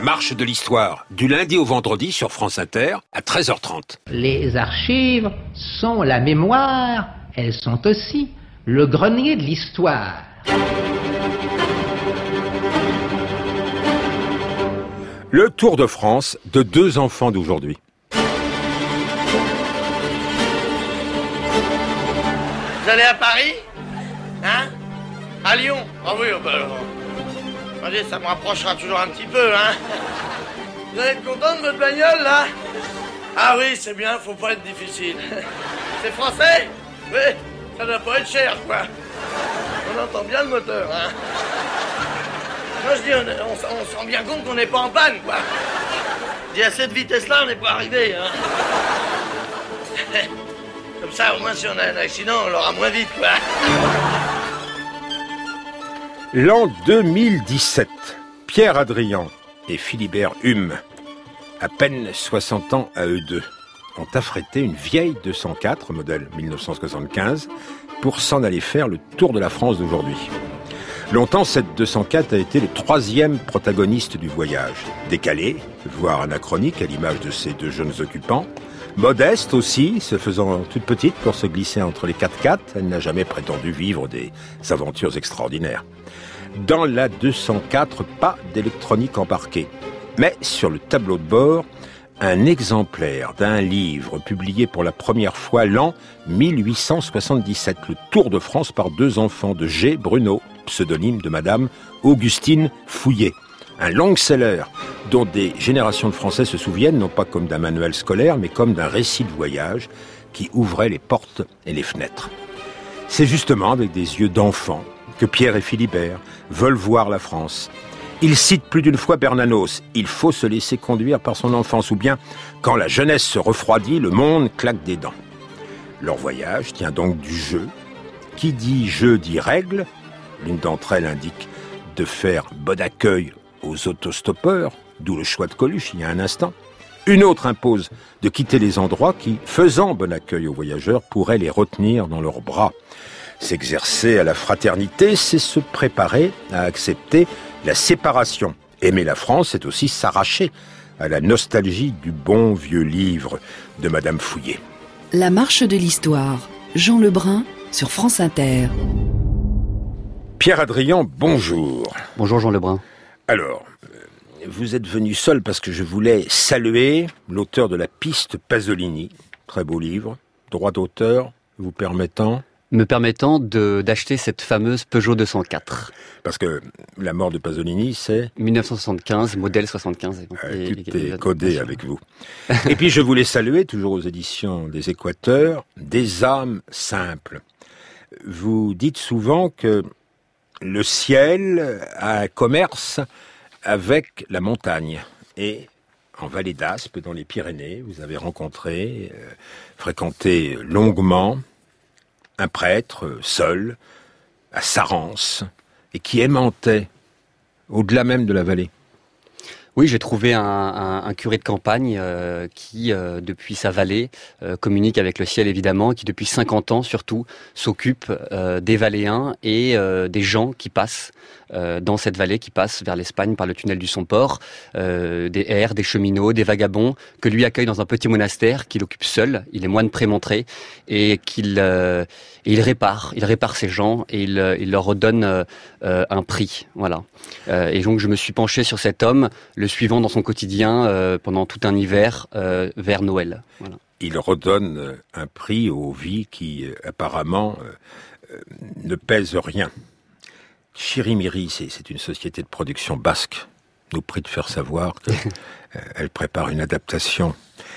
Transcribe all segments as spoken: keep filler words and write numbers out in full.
marche de l'histoire, du lundi au vendredi sur France Inter, à treize heures trente. Les archives sont la mémoire, elles sont aussi le grenier de l'histoire. Le Tour de France de deux enfants d'aujourd'hui. Vous allez à Paris? Hein? À Lyon? Ah oui, bah alors... Allez, ça me rapprochera toujours un petit peu, hein? Vous allez être content de votre bagnole, là? Ah oui, c'est bien, faut pas être difficile. C'est français? Oui, ça doit pas être cher, quoi. On entend bien le moteur, hein? Moi, je dis, on, on, on se rend bien compte qu'on n'est pas en panne, quoi. Je dis, à cette vitesse-là, on n'est pas arrivé, hein? Comme ça, au moins, si on a un accident, on l'aura moins vite, quoi. L'an deux mille dix-sept, Pierre Adrian et Philibert Hume, à peine soixante ans à eux deux, ont affrété une vieille deux cent quatre, modèle dix-neuf cent soixante-quinze, pour s'en aller faire le tour de la France d'aujourd'hui. Longtemps, cette deux cent quatre a été le troisième protagoniste du voyage. Décalé, voire anachronique à l'image de ses deux jeunes occupants. Modeste aussi, se faisant toute petite pour se glisser entre les quatre-quatre, elle n'a jamais prétendu vivre des aventures extraordinaires. Dans la deux cent quatre, pas d'électronique embarquée. Mais sur le tableau de bord, un exemplaire d'un livre publié pour la première fois l'an mille huit cent soixante-dix-sept, le Tour de France par deux enfants de G. Bruno, pseudonyme de Madame Augustine Fouillet. Un long-seller dont des générations de Français se souviennent, non pas comme d'un manuel scolaire, mais comme d'un récit de voyage qui ouvrait les portes et les fenêtres. C'est justement avec des yeux d'enfant que Pierre et Philibert veulent voir la France. Ils citent plus d'une fois Bernanos, il faut se laisser conduire par son enfance, ou bien, quand la jeunesse se refroidit, le monde claque des dents. Leur voyage tient donc du jeu. Qui dit jeu dit règle. L'une d'entre elles indique de faire bon accueil aux autostoppeurs, d'où le choix de Coluche il y a un instant. Une autre impose de quitter les endroits qui, faisant bon accueil aux voyageurs, pourraient les retenir dans leurs bras. S'exercer à la fraternité, c'est se préparer à accepter la séparation. Aimer la France, c'est aussi s'arracher à la nostalgie du bon vieux livre de Madame Fouillet. La marche de l'histoire, Jean Lebrun sur France Inter. Pierre Adrian, bonjour. Bonjour Jean Lebrun. Alors, vous êtes venu seul parce que je voulais saluer l'auteur de La Piste Pasolini, très beau livre, droit d'auteur, vous permettant... Me permettant de, d'acheter cette fameuse Peugeot deux cent quatre. Parce que la mort de Pasolini, c'est... dix-neuf cent soixante-quinze, modèle soixante-quinze. Euh, tout est codé avec vous. Et puis je voulais saluer, toujours aux éditions des Équateurs, Des âmes simples. Vous dites souvent que le ciel a un commerce avec la montagne. Et en Vallée d'Aspe, dans les Pyrénées, vous avez rencontré, euh, fréquenté longuement un prêtre seul, à Sarance, et qui aimantait au-delà même de la vallée. Oui, j'ai trouvé un, un, un curé de campagne euh, qui, euh, depuis sa vallée, euh, communique avec le ciel évidemment, qui depuis cinquante ans surtout s'occupe euh, des Valléens et euh, des gens qui passent euh, dans cette vallée, qui passent vers l'Espagne par le tunnel du Somport, euh, des erres, des cheminots, des vagabonds, que lui accueille dans un petit monastère qu'il occupe seul. Il est moine prémontré et qu'il euh, et il répare, il répare ces gens et il, il leur redonne euh, un prix. Voilà. Euh, et donc je me suis penché sur cet homme, le suivant dans son quotidien euh, pendant tout un hiver euh, vers Noël. Voilà. Il redonne un prix aux vies qui, euh, apparemment, euh, euh, ne pèsent rien. Chirimiri, c'est, c'est une société de production basque. Nous prie de faire savoir qu'elle euh, prépare une adaptation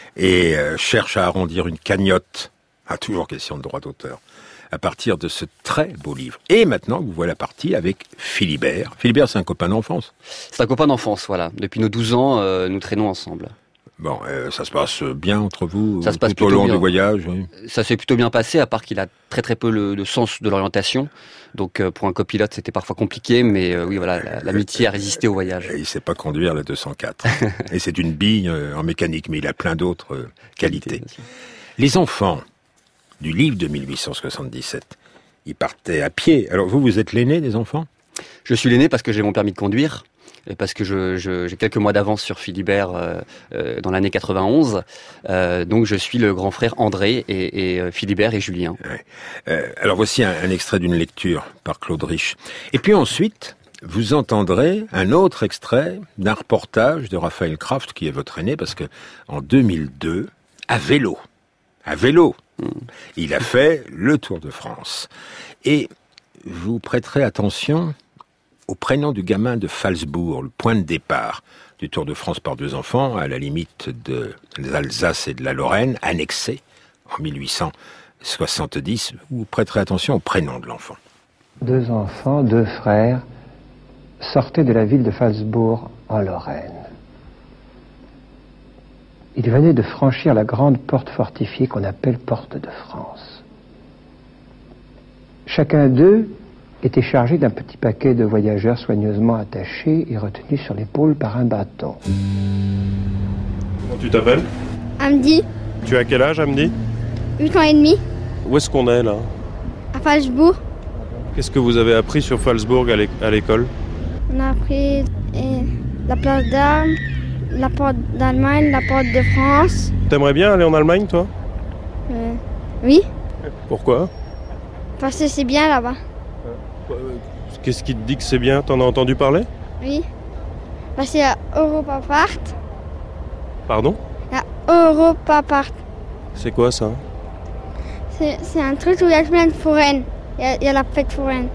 et euh, cherche à arrondir une cagnotte. Ah, toujours question de droit d'auteur. À partir de ce très beau livre. Et maintenant, vous voilà parti avec Philibert. Philibert, c'est un copain d'enfance. C'est un copain d'enfance, voilà. Depuis nos douze ans, euh, nous traînons ensemble. Bon, euh, ça se passe bien entre vous ça se passe tout au long bien. du voyage, oui. Ça s'est plutôt bien passé, à part qu'il a très très peu le, le sens de l'orientation. Donc euh, pour un copilote, c'était parfois compliqué, mais euh, oui, voilà, la, l'amitié a résisté au voyage. Et il sait pas conduire la deux cent quatre. Et c'est une bille euh, en mécanique, mais il a plein d'autres euh, qualités. Qualité, les enfants du livre de mille huit cent soixante-dix-sept, ils partaient à pied. Alors vous, vous êtes l'aîné des enfants ? Je suis l'aîné parce que j'ai mon permis de conduire. parce que je, je, j'ai quelques mois d'avance sur Philibert euh, euh, dans l'année quatre-vingt-onze. Euh, donc je suis le grand frère André et, et euh, Philibert et Julien. Ouais. Euh, alors voici un, un extrait d'une lecture par Claude Rich. Et puis ensuite, vous entendrez un autre extrait d'un reportage de Raphaël Kraft, qui est votre aîné, parce que en deux mille deux, à vélo, à vélo, mmh. il a fait le Tour de France. Et vous prêterez attention au prénom du gamin de Phalsbourg, le point de départ du Tour de France par deux enfants, à la limite de l'Alsace et de la Lorraine, annexé en mille huit cent soixante-dix. Vous prêterez attention au prénom de l'enfant. Deux enfants, deux frères, sortaient de la ville de Phalsbourg en Lorraine. Ils venaient de franchir la grande porte fortifiée qu'on appelle Porte de France. Chacun d'eux était chargé d'un petit paquet de voyageurs soigneusement attachés et retenus sur l'épaule par un bâton. Comment tu t'appelles ? Amdi. Tu as quel âge, Amdi ? huit ans et demi. Où est-ce qu'on est, là ? À Phalsbourg. Qu'est-ce que vous avez appris sur Phalsbourg à l'école ? On a appris eh, la place d'Armes, la porte d'Allemagne, la porte de France. T'aimerais bien aller en Allemagne, toi ? euh, Oui. Pourquoi ? Parce que c'est bien là-bas. Qu'est-ce qui te dit que c'est bien ? T'en as entendu parler ? Oui. Parce qu'il y a Europa Park. Pardon ? Il y a Europa Park. C'est quoi ça ? C'est, c'est un truc où il y a plein de foraines. Il y a, il y a la fête foraine.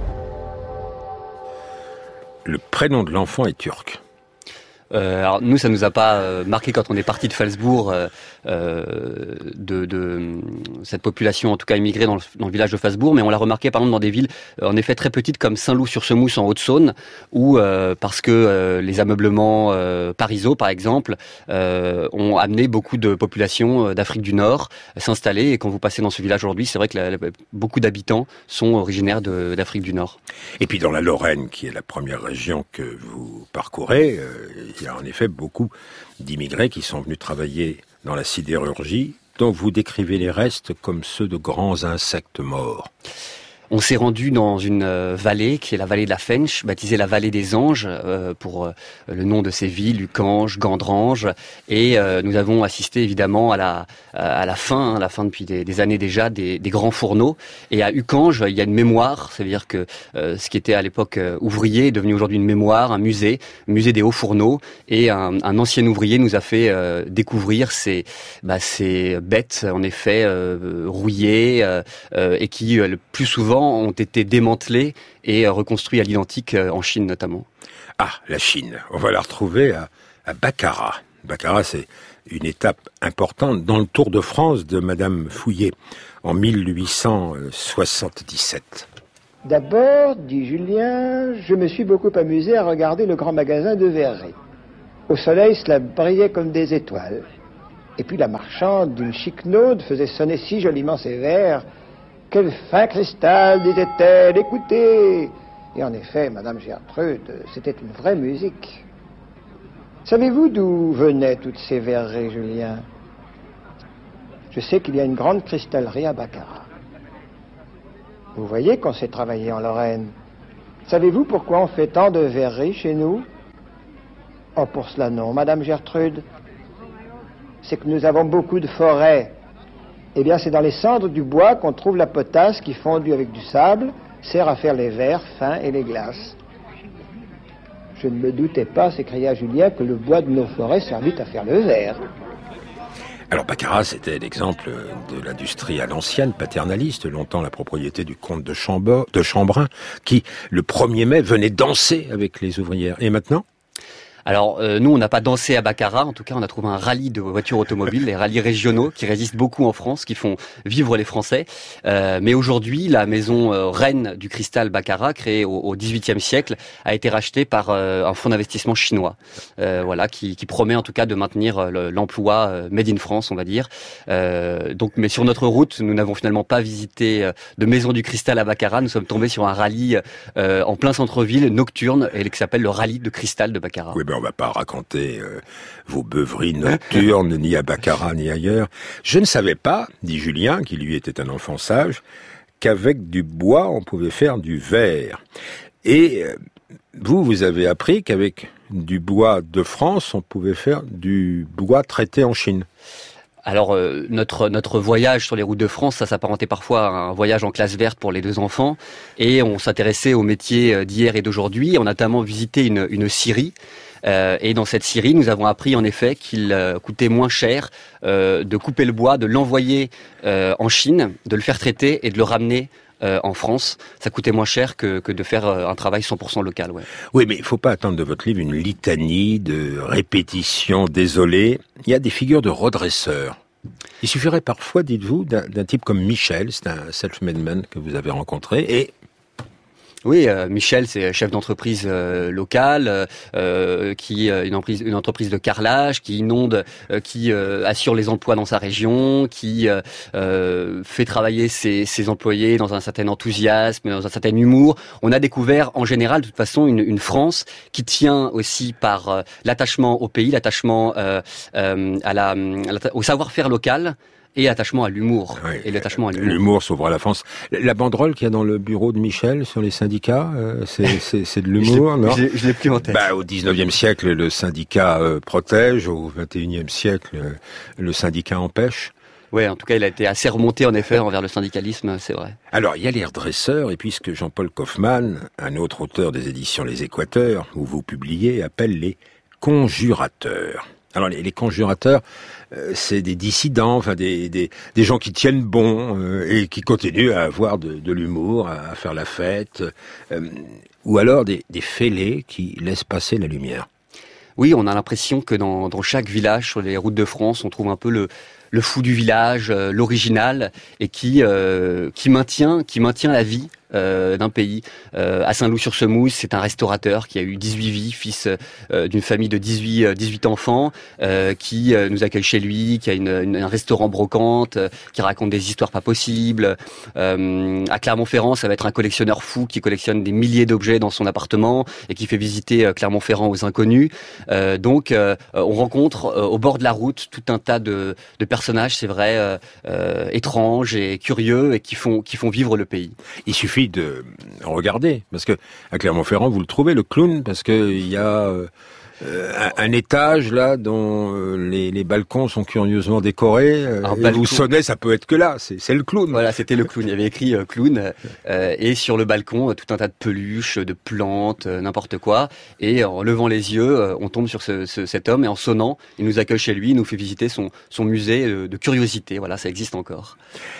Le prénom de l'enfant est turc. Euh, alors nous, ça nous a pas euh, marqué quand on est parti de Phalsbourg, euh, euh, de, de cette population en tout cas immigrée dans le, dans le village de Phalsbourg, mais on l'a remarqué par exemple dans des villes euh, en effet très petites comme Saint-Loup-sur-Semouse en Haute-Saône, où euh, parce que euh, les ameublements euh, Parisot par exemple euh, ont amené beaucoup de populations euh, d'Afrique du Nord euh, s'installer, et quand vous passez dans ce village aujourd'hui, c'est vrai que la, la, beaucoup d'habitants sont originaires de, d'Afrique du Nord. Et puis dans la Lorraine, qui est la première région que vous parcourez, euh, il y a en effet beaucoup d'immigrés qui sont venus travailler dans la sidérurgie, dont vous décrivez les restes comme ceux de grands insectes morts. On s'est rendu dans une euh, vallée qui est la vallée de la Fensch, baptisée la vallée des anges euh, pour euh, le nom de ces villes, Ucange, Gandrange, et euh, nous avons assisté évidemment à la à la fin, à la fin depuis des, des années déjà, des, des grands fourneaux. Et à Ucange, il y a une mémoire, c'est-à-dire que euh, ce qui était à l'époque euh, ouvrier est devenu aujourd'hui une mémoire, un musée, musée des hauts fourneaux, et un, un ancien ouvrier nous a fait euh, découvrir ces bah, ces bêtes en effet euh, rouillées euh, euh, et qui euh, le plus souvent ont été démantelés et reconstruits à l'identique en Chine notamment. Ah, la Chine. On va la retrouver à, à Baccarat. Baccarat, c'est une étape importante dans le Tour de France de Madame Fouillé en mille huit cent soixante-dix-sept. D'abord, dit Julien, je me suis beaucoup amusé à regarder le grand magasin de verreries. Au soleil, cela brillait comme des étoiles. Et puis la marchande d'une chiquenaude faisait sonner si joliment ses verres. Quel fin cristal, disait-elle, écoutez. Et en effet, Madame Gertrude, c'était une vraie musique. Savez-vous d'où venaient toutes ces verreries, Julien ? Je sais qu'il y a une grande cristallerie à Baccarat. Vous voyez qu'on s'est travaillé en Lorraine. Savez-vous pourquoi on fait tant de verreries chez nous ? Oh, pour cela non, Madame Gertrude. C'est que nous avons beaucoup de forêts. Eh bien, c'est dans les cendres du bois qu'on trouve la potasse qui, fondue avec du sable, sert à faire les verres fins et les glaces. Je ne me doutais pas, s'écria Julien, que le bois de nos forêts servait à faire le verre. Alors Baccarat, c'était l'exemple de l'industrie à l'ancienne, paternaliste, longtemps la propriété du comte de, Chambo, de Chambrun, qui, le premier mai, venait danser avec les ouvrières. Et maintenant ? Alors euh, nous, on n'a pas dansé à Baccarat, en tout cas on a trouvé un rallye de voitures automobiles, les rallyes régionaux qui résistent beaucoup en France, qui font vivre les Français. Euh, mais aujourd'hui, la maison euh, reine du cristal Baccarat, créée au, au dix-huitième siècle, a été rachetée par euh, un fonds d'investissement chinois, euh, voilà, qui, qui promet en tout cas de maintenir le, l'emploi euh, made in France, on va dire. Euh, donc, mais sur notre route, nous n'avons finalement pas visité euh, de maison du cristal à Baccarat. Nous sommes tombés sur un rallye euh, en plein centre-ville, nocturne, et qui s'appelle le rallye de cristal de Baccarat. Oui, ben on va pas raconter euh, vos beuveries nocturnes, ni à Baccarat, ni ailleurs. Je ne savais pas, dit Julien, qui lui était un enfant sage, qu'avec du bois, on pouvait faire du verre. Et euh, vous, vous avez appris qu'avec du bois de France, on pouvait faire du bois traité en Chine. Alors euh, notre notre voyage sur les routes de France, ça s'apparentait parfois à un voyage en classe verte pour les deux enfants, et on s'intéressait aux métiers d'hier et d'aujourd'hui. On a notamment visité une, une scierie, euh, et dans cette scierie, nous avons appris en effet qu'il euh, coûtait moins cher euh, de couper le bois, de l'envoyer euh, en Chine, de le faire traiter et de le ramener Euh, en France. Ça coûtait moins cher que, que de faire euh, un travail cent pour cent local. Ouais. Oui, mais il ne faut pas attendre de votre livre une litanie de répétitions désolées. Il y a des figures de redresseurs. Il suffirait parfois, dites-vous, d'un, d'un type comme Michel, c'est un self-made man que vous avez rencontré, et... Oui, euh, Michel, c'est chef d'entreprise euh, locale, euh, qui euh, une entreprise, une entreprise de carrelage, qui inonde, euh, qui euh, assure les emplois dans sa région, qui euh, euh, fait travailler ses, ses employés dans un certain enthousiasme, dans un certain humour. On a découvert, en général, de toute façon, une, une France qui tient aussi par euh, l'attachement au pays, l'attachement euh, euh, à la, à la, au savoir-faire local. Et attachement à l'humour. Oui, et l'attachement à l'humour. L'humour sauvera la France. La banderole qu'il y a dans le bureau de Michel sur les syndicats, euh, c'est, c'est, c'est de l'humour, je non? Je, je l'ai plus en tête. Bah, au dix-neuvième siècle, le syndicat euh, protège. Au vingt et unième siècle, euh, le syndicat empêche. Oui, en tout cas, il a été assez remonté, en effet, envers le syndicalisme, c'est vrai. Alors, il y a les redresseurs, et puisque Jean-Paul Kaufmann, un autre auteur des éditions Les Équateurs, où vous publiez, appelle les conjurateurs. Alors, les, les conjurateurs, euh, c'est des dissidents, enfin des, des, des gens qui tiennent bon euh, et qui continuent à avoir de, de l'humour, à, à faire la fête, euh, ou alors des, des fêlés qui laissent passer la lumière. Oui, on a l'impression que dans, dans chaque village sur les routes de France, on trouve un peu le, le fou du village, euh, l'original, et qui, euh, qui maintient, qui maintient la vie Euh, d'un pays. Euh, à Saint-Loup-sur-Semouse, c'est un restaurateur qui a eu dix-huit vies, fils euh, d'une famille de dix-huit, euh, dix-huit enfants, euh, qui euh, nous accueille chez lui, qui a une, une, un restaurant brocante, euh, qui raconte des histoires pas possibles. Euh, à Clermont-Ferrand, ça va être un collectionneur fou qui collectionne des milliers d'objets dans son appartement et qui fait visiter euh, Clermont-Ferrand aux inconnus. Euh, donc, euh, on rencontre euh, au bord de la route tout un tas de, de personnages, c'est vrai, euh, euh, étranges et curieux et qui font, qui font vivre le pays. Il suffit de regarder, parce que à Clermont-Ferrand, vous le trouvez, le clown, parce que il y a euh, un, un étage là dont euh, les, les balcons sont curieusement décorés. Euh, et balcon. Vous sonnez, ça peut être que là, c'est, c'est le clown. Voilà, c'était le clown. Il y avait écrit euh, clown, euh, et sur le balcon, tout un tas de peluches, de plantes, euh, n'importe quoi. Et en levant les yeux, euh, on tombe sur ce, ce, cet homme, et en sonnant, il nous accueille chez lui, il nous fait visiter son, son musée de, de curiosité. Voilà, ça existe encore.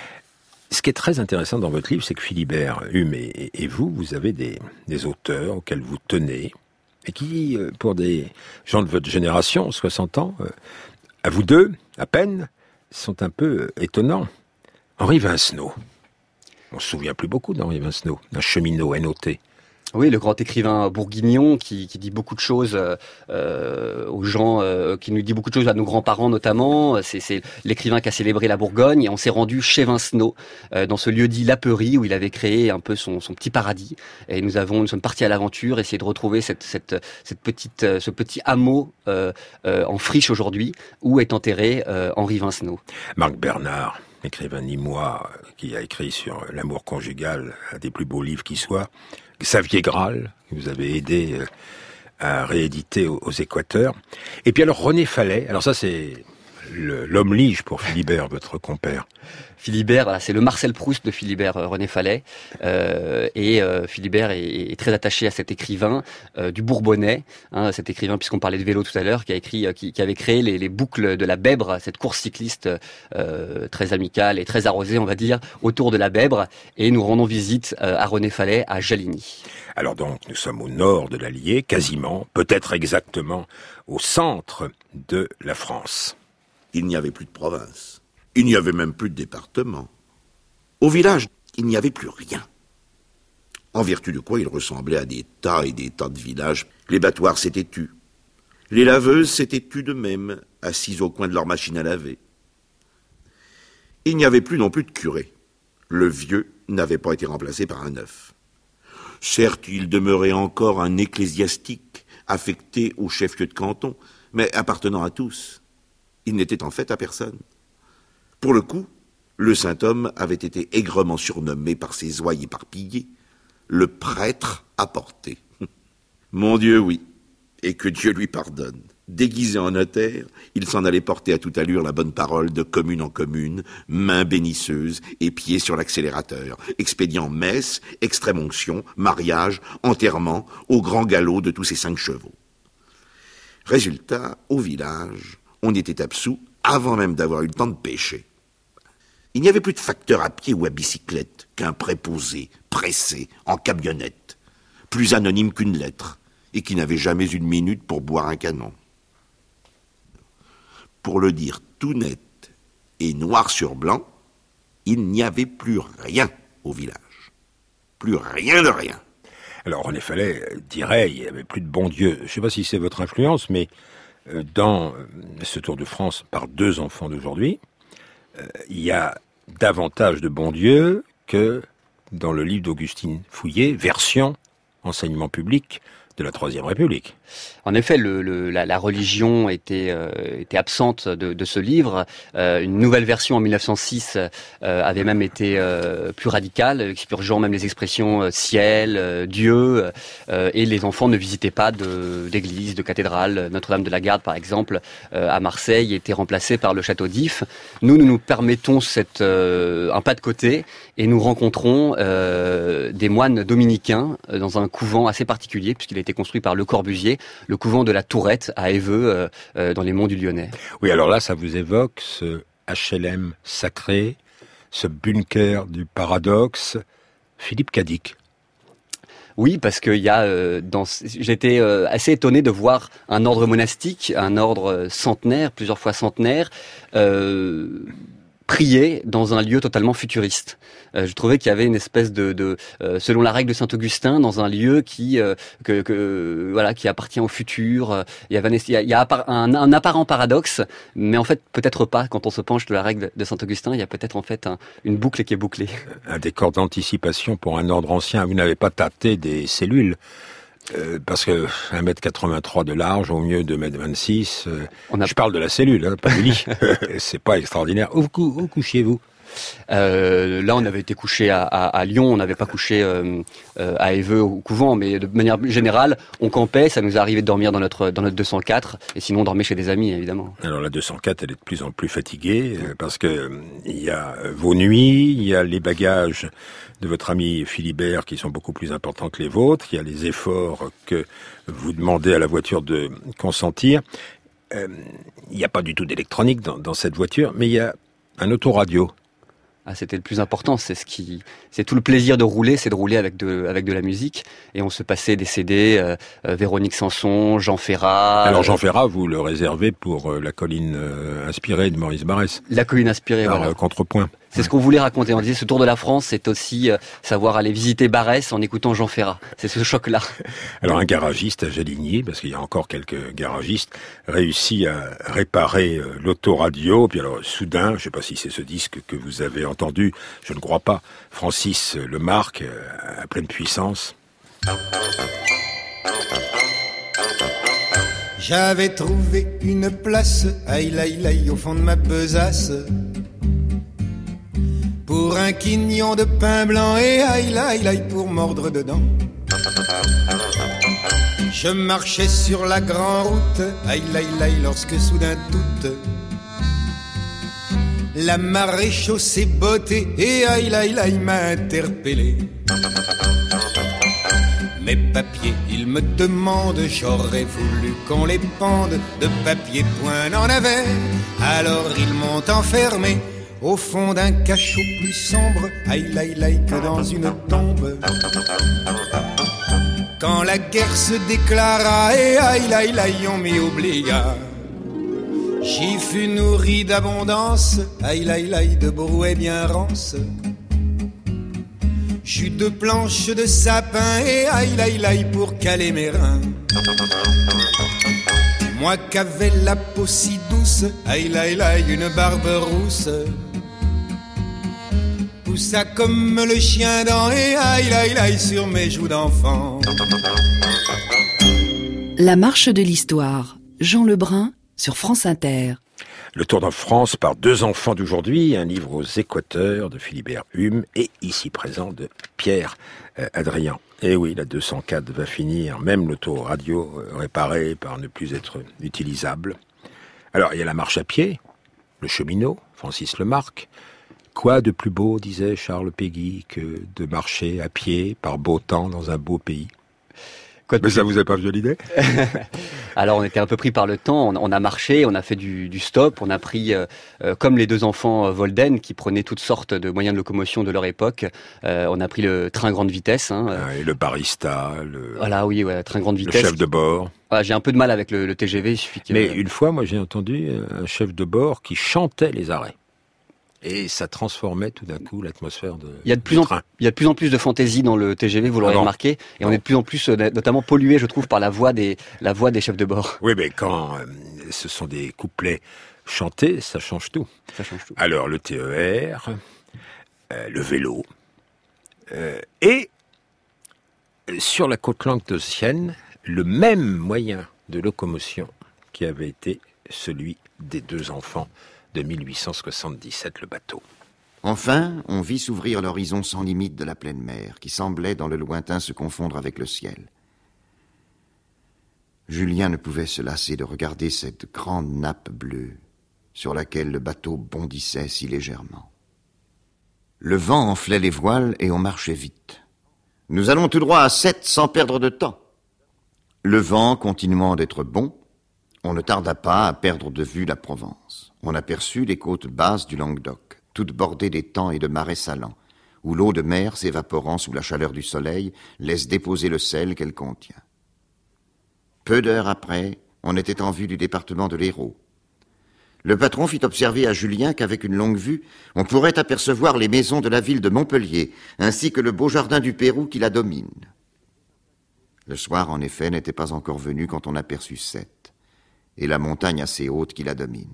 Ce qui est très intéressant dans votre livre, c'est que Philibert Hume et, et vous, vous avez des, des auteurs auxquels vous tenez, et qui, pour des gens de votre génération, soixante ans, à vous deux, à peine, sont un peu étonnants. Henri Vincenot. On se souvient plus beaucoup d'Henri Vincenot, d'un cheminot annoté. Oui, le grand écrivain bourguignon qui, qui dit beaucoup de choses euh, aux gens, euh, qui nous dit beaucoup de choses à nos grands-parents notamment. C'est, c'est l'écrivain qui a célébré la Bourgogne, et on s'est rendu chez Vincenot, euh, dans ce lieu dit Laperie, où il avait créé un peu son, son petit paradis. Et nous avons, nous sommes partis à l'aventure, essayer de retrouver cette, cette, cette petite, ce petit hameau euh, euh, en friche aujourd'hui, où est enterré euh, Henri Vincenot. Marc Bernard, écrivain nîmois, qui a écrit sur l'amour conjugal, un des plus beaux livres qui soit. Xavier Graal, que vous avez aidé à rééditer aux, aux Équateurs. Et puis alors René Fallet, alors ça c'est le, l'homme lige pour Philibert, votre compère. Philibert, voilà, c'est le Marcel Proust de Philibert, euh, René Fallet. Euh, et euh, Philibert est, est très attaché à cet écrivain euh, du Bourbonnais, hein, cet écrivain, puisqu'on parlait de vélo tout à l'heure, qui a écrit, euh, qui, qui avait créé les, les boucles de la Bèbre, cette course cycliste euh, très amicale et très arrosée, on va dire, autour de la Bèbre. Et nous rendons visite euh, à René Fallet à Jaligny. Alors donc, nous sommes au nord de l'Allier, quasiment, peut-être exactement au centre de la France. Il n'y avait plus de province. Il n'y avait même plus de département. Au village, il n'y avait plus rien. En vertu de quoi il ressemblait à des tas et des tas de villages. Les battoirs s'étaient tus. Les laveuses s'étaient tues de même, assises au coin de leur machine à laver. Il n'y avait plus non plus de curé. Le vieux n'avait pas été remplacé par un neuf. Certes, il demeurait encore un ecclésiastique, affecté au chef-lieu de canton, mais appartenant à tous. Il n'était en fait à personne. Pour le coup, le saint homme avait été aigrement surnommé par ses ouailles éparpillées le prêtre apporté. Mon Dieu, oui. Et que Dieu lui pardonne. Déguisé en notaire, il s'en allait porter à toute allure la bonne parole de commune en commune, main bénisseuse et pieds sur l'accélérateur, expédiant messe, extrême-onction, mariage, enterrement, au grand galop de tous ces cinq chevaux. Résultat, au village, on était absous avant même d'avoir eu le temps de pêcher. Il n'y avait plus de facteur à pied ou à bicyclette qu'un préposé, pressé, en camionnette, plus anonyme qu'une lettre, et qui n'avait jamais une minute pour boire un canon. Pour le dire tout net et noir sur blanc, il n'y avait plus rien au village. Plus rien de rien. Alors, René Fallet dirait, il n'y avait plus de bon Dieu. Je ne sais pas si c'est votre influence, mais dans ce Tour de France par deux enfants d'aujourd'hui, il y a davantage de bon Dieu que dans le livre d'Augustine Fouillé, version enseignement public de la Troisième République. En effet, le, le, la, la religion était, euh, était absente de, de ce livre. Euh, une nouvelle version en mille neuf cent six euh, avait même été euh, plus radicale, expurgeant même les expressions euh, ciel, euh, Dieu, euh, et les enfants ne visitaient pas de, d'église, de cathédrale. Notre-Dame de la Garde, par exemple, euh, à Marseille, était remplacée par le château d'If. Nous, nous nous permettons cette, euh, un pas de côté et nous rencontrons euh, des moines dominicains dans un couvent assez particulier, puisqu'il a été construit par Le Corbusier, le couvent de la Tourette à Évreux, euh, euh, dans les monts du Lyonnais. Oui, alors là, ça vous évoque ce H L M sacré, ce bunker du paradoxe, Philippe Cadic. Oui, parce que il y a, euh, dans, j'étais euh, assez étonné de voir un ordre monastique, un ordre centenaire, plusieurs fois centenaire, euh, prier dans un lieu totalement futuriste. Euh, je trouvais qu'il y avait une espèce de, de euh, selon la règle de Saint-Augustin, dans un lieu qui, euh, que, que, voilà, qui appartient au futur. Il y avait, il y a, il y a un, un apparent paradoxe, mais en fait peut-être pas. Quand on se penche de la règle de Saint-Augustin, il y a peut-être en fait un, une boucle qui est bouclée. Un décor d'anticipation pour un ordre ancien. Vous n'avez pas tâté des cellules. Euh, parce que un mètre quatre-vingt-trois de large, au mieux deux mètres vingt-six, euh, a... je parle de la cellule, hein, pas du lit. C'est pas extraordinaire. Où, où, où couchiez-vous ? Euh, là, on avait été couché à, à, à Lyon, on n'avait pas couché euh, euh, à Évreux au couvent, mais de manière générale, on campait, ça nous arrivait de dormir dans notre dans notre deux cent quatre, et sinon on dormait chez des amis, évidemment. Alors la deux cent quatre, elle est de plus en plus fatiguée, euh, parce que euh, il y a vos nuits, il y a les bagages de votre ami Philibert qui sont beaucoup plus importants que les vôtres, il y a les efforts que vous demandez à la voiture de consentir. Euh, il n'y a pas du tout d'électronique dans, dans cette voiture, mais il y a un autoradio. Ah, c'était le plus important, c'est ce qui, c'est tout le plaisir de rouler, c'est de rouler avec de, avec de la musique. Et on se passait des C D, euh, euh, Véronique Sanson, Jean Ferrat. Alors Jean Ferrat, vous le réservez pour euh, la colline euh, inspirée de Maurice Barrès. La colline inspirée, par voilà. Euh, contrepoint. C'est ce qu'on voulait raconter. On disait ce Tour de la France, c'est aussi euh, savoir aller visiter Barès en écoutant Jean Ferrat. C'est ce choc-là. Alors un garagiste à Géligny, parce qu'il y a encore quelques garagistes, réussit à réparer euh, l'autoradio. Puis alors soudain, je ne sais pas si c'est ce disque que vous avez entendu, je ne crois pas, Francis le marque euh, à pleine puissance. J'avais trouvé une place, aïe aïe aïe, au fond de ma besace, pour un quignon de pain blanc et aïe aïe aïe pour mordre dedans. Je marchais sur la grande route, aïe aïe aïe, lorsque soudain toute la marée chaussée bottée et aïe aïe aïe m'a interpellé. Mes papiers, ils me demandent, j'aurais voulu qu'on les pende, de papier point n'en avait, alors ils m'ont enfermé au fond d'un cachot plus sombre, aïe aïe aïe que dans une tombe. Quand la guerre se déclara et aïe aïe aïe on m'y obligea, j'y fus nourri d'abondance, aïe aïe aïe de brouets bien rances, jus de planches de sapin et aïe aïe aïe pour caler mes reins. Moi qu'avais la peau si douce, aïe aïe aïe une barbe rousse, poussa comme le chien dent et aïe aïe aïe sur mes joues d'enfant. La marche de l'histoire, Jean Lebrun sur France Inter. Le Tour de France par deux enfants d'aujourd'hui, un livre aux Équateurs de Philibert Hume et ici présent de Pierre euh, Adrian. Et oui, la deux cent quatre va finir, même l'autoradio euh, réparée par ne plus être utilisable. Alors, il y a la marche à pied, le cheminot, Francis Lemarque. Quoi de plus beau, disait Charles Péguy, que de marcher à pied par beau temps dans un beau pays? Mais ça vous a pas violé l'idée? Alors on était un peu pris par le temps, on, on a marché, on a fait du, du stop, on a pris, euh, euh, comme les deux enfants euh, Volden, qui prenaient toutes sortes de moyens de locomotion de leur époque, euh, on a pris le train grande vitesse. Hein, ah, et le barista, le... Voilà, oui, ouais, train grande vitesse. Le chef de bord. Voilà, j'ai un peu de mal avec le, le T G V, il suffit que... Mais une fois, moi j'ai entendu un chef de bord qui chantait les arrêts. Et ça transformait tout d'un coup l'atmosphère de il y a de plus en train. Il y a de plus en plus de fantaisie dans le T G V, vous l'aurez ah remarqué, et non. On est de plus en plus notamment pollué, je trouve, par la voix des la voix des chefs de bord. Oui, mais quand euh, ce sont des couplets chantés, ça change tout. Ça change tout. Alors le T E R, euh, le vélo, euh, et sur la côte languedocienne, le même moyen de locomotion qui avait été celui des deux enfants de mille huit cent soixante-dix-sept, le bateau. Enfin, on vit s'ouvrir l'horizon sans limite de la pleine mer, qui semblait dans le lointain se confondre avec le ciel. Julien ne pouvait se lasser de regarder cette grande nappe bleue sur laquelle le bateau bondissait si légèrement. Le vent enflait les voiles et on marchait vite. Nous allons tout droit à Sète sans perdre de temps. Le vent continuant d'être bon, on ne tarda pas à perdre de vue la Provence. On aperçut les côtes basses du Languedoc, toutes bordées d'étangs et de marais salants, où l'eau de mer, s'évaporant sous la chaleur du soleil, laisse déposer le sel qu'elle contient. Peu d'heures après, on était en vue du département de l'Hérault. Le patron fit observer à Julien qu'avec une longue vue, on pourrait apercevoir les maisons de la ville de Montpellier, ainsi que le beau jardin du Pérou qui la domine. Le soir, en effet, n'était pas encore venu quand on aperçut Sète, et la montagne assez haute qui la domine.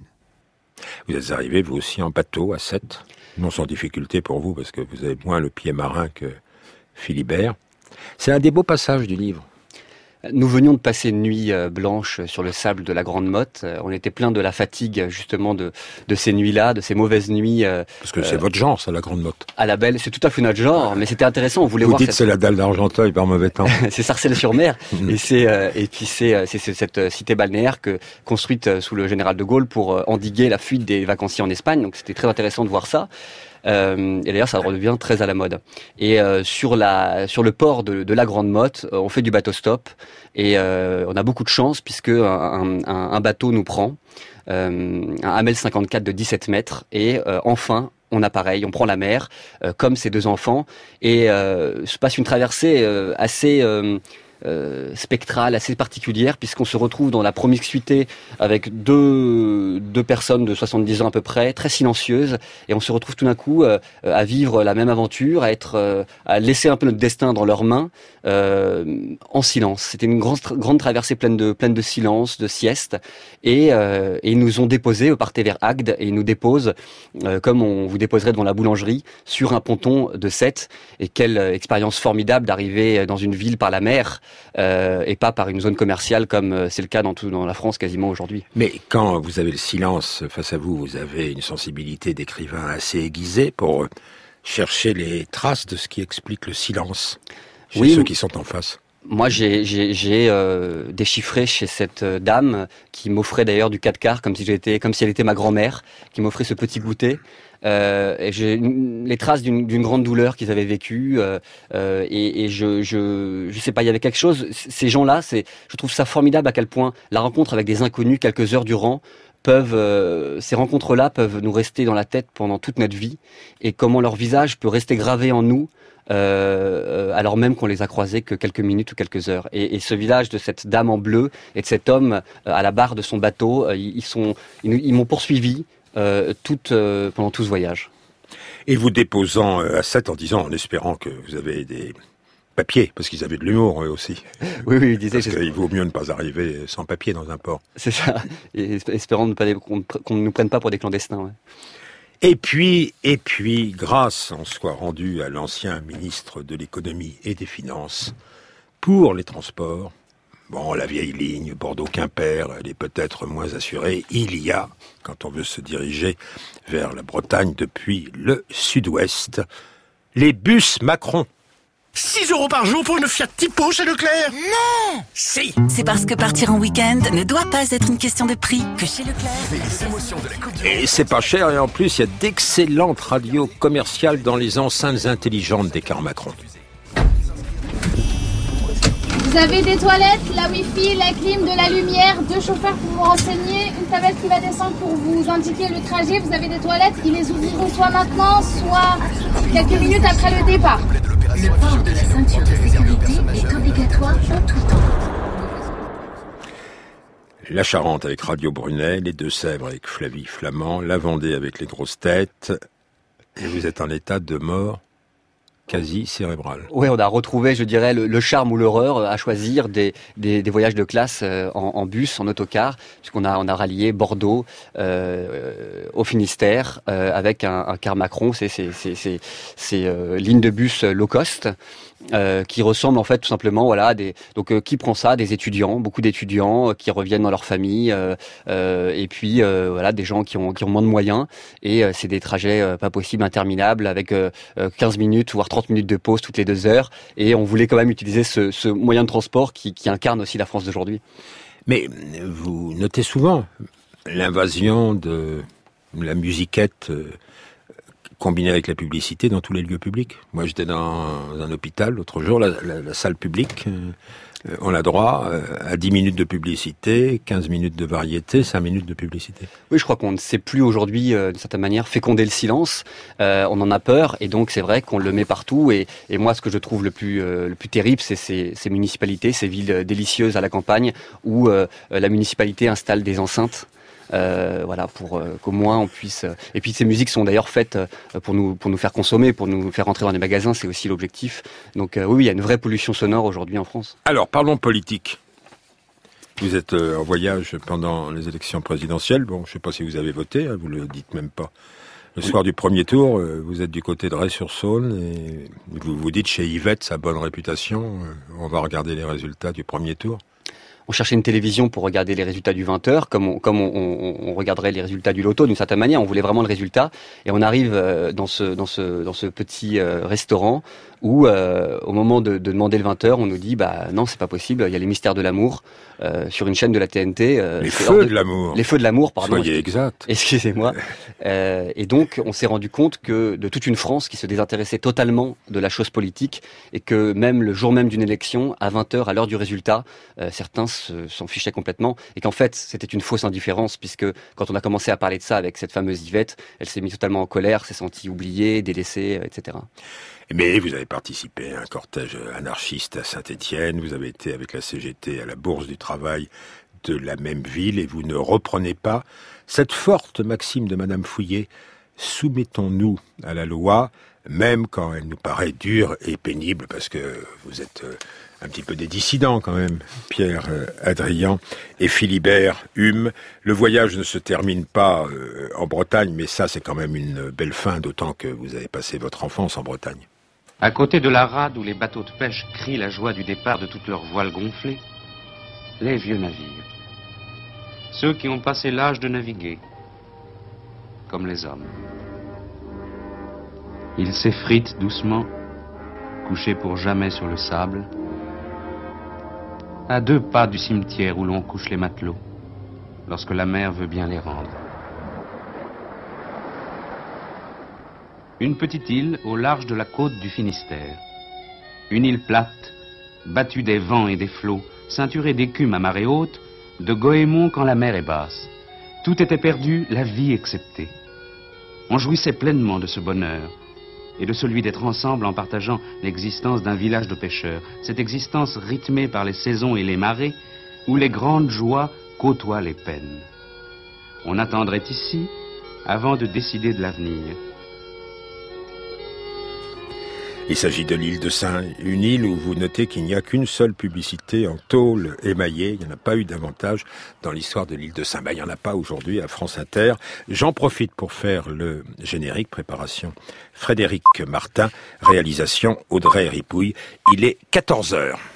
Vous êtes arrivé, vous aussi, en bateau à Sète, non sans difficulté pour vous, parce que vous avez moins le pied marin que Philibert. C'est un des beaux passages du livre. Nous venions de passer une nuit blanche sur le sable de la Grande Motte. On était plein de la fatigue, justement, de, de ces nuits-là, de ces mauvaises nuits. Parce que c'est euh, votre genre, ça, la Grande Motte. À la belle, c'est tout à fait notre genre, mais c'était intéressant, on voulait Vous voir... dites cette... c'est la dalle d'Argenteuil par mauvais temps. C'est Sarcelles-sur-Mer, et c'est euh, et puis c'est, c'est, c'est cette cité balnéaire que, construite sous le général de Gaulle pour endiguer la fuite des vacanciers en Espagne, donc c'était très intéressant de voir ça. Euh, et d'ailleurs, ça redevient très à la mode. Et euh, sur la sur le port de, de la Grande Motte, euh, on fait du bateau stop et euh, on a beaucoup de chance puisque un, un, un bateau nous prend, euh, un Hamel cinquante-quatre de dix-sept mètres et euh, enfin on a pareil, on prend la mer euh, comme ces deux enfants et euh, se passe une traversée euh, assez euh, Euh, spectrale, assez particulière, puisqu'on se retrouve dans la promiscuité avec deux, deux personnes de soixante-dix ans à peu près, très silencieuses, et on se retrouve tout d'un coup euh, à vivre la même aventure, à être, euh, à laisser un peu notre destin dans leurs mains, euh, en silence. C'était une grande, grande traversée pleine de, pleine de silence, de sieste, et, euh, et ils nous ont déposés, eux partaient vers Agde, et ils nous déposent, euh, comme on vous déposerait devant la boulangerie, sur un ponton de Sète, et quelle expérience formidable d'arriver dans une ville par la mer, Euh, et pas par une zone commerciale comme euh, c'est le cas dans, tout, dans la France quasiment aujourd'hui. Mais quand vous avez le silence face à vous, vous avez une sensibilité d'écrivain assez aiguisée pour chercher les traces de ce qui explique le silence chez oui, ceux qui sont en face. Moi, j'ai, j'ai, j'ai euh, déchiffré chez cette dame qui m'offrait d'ailleurs du quatre quarts comme si j'étais, comme si elle était ma grand-mère, qui m'offrait ce petit goûter. Euh, et j'ai les traces d'une, d'une grande douleur qu'ils avaient vécue euh, euh, et, et je, je, je sais pas, il y avait quelque chose. Ces gens-là, c'est, je trouve ça formidable à quel point la rencontre avec des inconnus quelques heures durant peuvent, euh, ces rencontres-là peuvent nous rester dans la tête pendant toute notre vie et comment leur visage peut rester gravé en nous. Euh, alors même qu'on les a croisés que quelques minutes ou quelques heures. Et, et ce village de cette dame en bleu et de cet homme euh, à la barre de son bateau, euh, ils, sont, ils, ils m'ont poursuivi euh, tout, euh, pendant tout ce voyage. Et vous déposant à Sète en disant, en espérant que vous avez des papiers, parce qu'ils avaient de l'humour eux aussi. Oui, oui, ils disaient. Parce qu'il vaut mieux ne pas arriver sans papier dans un port. C'est ça. Et espérant ne pas, qu'on, qu'on ne nous prenne pas pour des clandestins. Ouais. Et puis, et puis, grâce en soit rendue à l'ancien ministre de l'économie et des finances pour les transports, Bon, la vieille ligne Bordeaux-Quimper, elle est peut-être moins assurée. Il y a, quand on veut se diriger vers la Bretagne depuis le sud-ouest, les bus Macron. six euros par jour pour une Fiat Tipo chez Leclerc? Non! Si! C'est parce que partir en week-end ne doit pas être une question de prix que chez Leclerc. Et c'est pas cher, et en plus, il y a d'excellentes radios commerciales dans les enceintes intelligentes des cars Macron. Vous avez des toilettes, la wifi, la clim, de la lumière, deux chauffeurs pour vous renseigner, une tablette qui va descendre pour vous indiquer le trajet. Vous avez des toilettes, ils les ouvriront soit maintenant, soit quelques minutes après le départ. Le port de la ceinture de sécurité est obligatoire en tout temps. La Charente avec Radio Brunet, les Deux-Sèvres avec Flavie Flamand, la Vendée avec les grosses têtes. Et vous êtes en état de mort quasi cérébrale. Oui, on a retrouvé, je dirais, le, le charme ou l'horreur à choisir des, des, des voyages de classe en, en bus, en autocar, puisqu'on a, on a rallié Bordeaux euh, au Finistère euh, avec un, un car Macron, c'est ces euh, lignes de bus low cost. Euh, qui ressemble en fait tout simplement voilà à des donc euh, qui prend ça des étudiants beaucoup d'étudiants euh, qui reviennent dans leur famille euh, euh, et puis euh, voilà des gens qui ont qui ont moins de moyens et euh, c'est des trajets euh, pas possibles interminables avec euh, quinze minutes voire trente minutes de pause toutes les deux heures et on voulait quand même utiliser ce, ce moyen de transport qui, qui incarne aussi la France d'aujourd'hui. Mais vous notez souvent l'invasion de la musiquette euh, combiné avec la publicité dans tous les lieux publics. Moi, j'étais dans un hôpital l'autre jour, la, la, la salle publique, euh, on a droit euh, à dix minutes de publicité, quinze minutes de variété, cinq minutes de publicité. Oui, je crois qu'on ne sait plus aujourd'hui, euh, d'une certaine manière, féconder le silence. Euh, on en a peur, et donc c'est vrai qu'on le met partout. Et, et moi, ce que je trouve le plus, euh, le plus terrible, c'est ces, ces municipalités, ces villes délicieuses à la campagne, où euh, la municipalité installe des enceintes. Euh, voilà, pour euh, qu'au moins on puisse. Euh, et puis ces musiques sont d'ailleurs faites euh, pour nous pour nous faire consommer, pour nous faire entrer dans les magasins, c'est aussi l'objectif. Donc euh, oui, il y a une vraie pollution sonore aujourd'hui en France. Alors parlons politique. Vous êtes euh, en voyage pendant les élections présidentielles. Bon, je ne sais pas si vous avez voté, hein, vous le dites même pas. Le soir du premier tour, euh, vous êtes du côté de Ray-sur-Saône et vous vous dites chez Yvette, sa bonne réputation. Euh, on va regarder les résultats du premier tour. On cherchait une télévision pour regarder les résultats du vingt heures, comme on, comme on, on, on regarderait les résultats du loto d'une certaine manière. On voulait vraiment le résultat. Et on arrive dans ce, dans ce, dans ce petit euh, restaurant où, euh, au moment de, de demander le vingt heures, on nous dit, bah non, c'est pas possible. Il y a les mystères de l'amour euh, sur une chaîne de la T N T. Euh, les feux de, de l'amour. Les feux de l'amour, pardon. Soyez exact. Excusez-moi. euh, et donc, on s'est rendu compte que de toute une France qui se désintéressait totalement de la chose politique et que même le jour même d'une élection, à vingt heures, à l'heure du résultat, euh, certains s'en fichaient complètement et qu'en fait c'était une fausse indifférence puisque quand on a commencé à parler de ça avec cette fameuse Yvette, elle s'est mise totalement en colère, s'est sentie oubliée, délaissée, et cetera. Mais vous avez participé à un cortège anarchiste à Saint-Étienne, vous avez été avec la C G T à la Bourse du Travail de la même ville et vous ne reprenez pas cette forte maxime de Madame Fouillet, soumettons-nous à la loi, même quand elle nous paraît dure et pénible, parce que vous êtes un petit peu des dissidents quand même, Pierre Hadrian et Philibert Hume. Le voyage ne se termine pas euh, en Bretagne, mais ça c'est quand même une belle fin, d'autant que vous avez passé votre enfance en Bretagne. À côté de la rade où les bateaux de pêche crient la joie du départ de toutes leurs voiles gonflées, les vieux navires. Ceux qui ont passé l'âge de naviguer, comme les hommes. Ils s'effritent doucement, couchés pour jamais sur le sable, à deux pas du cimetière où l'on couche les matelots, lorsque la mer veut bien les rendre. Une petite île au large de la côte du Finistère. Une île plate, battue des vents et des flots, ceinturée d'écume à marée haute, de goémons quand la mer est basse. Tout était perdu, la vie exceptée. On jouissait pleinement de ce bonheur, et de celui d'être ensemble en partageant l'existence d'un village de pêcheurs, cette existence rythmée par les saisons et les marées, où les grandes joies côtoient les peines. On attendrait ici, avant de décider de l'avenir. Il s'agit de l'île de Saint, une île où vous notez qu'il n'y a qu'une seule publicité en tôle émaillée. Il n'y en a pas eu davantage dans l'histoire de l'île de Saint. Ben, il n'y en a pas aujourd'hui à France Inter. J'en profite pour faire le générique, préparation Frédéric Martin, réalisation Audrey Ripouille. Il est quatorze heures.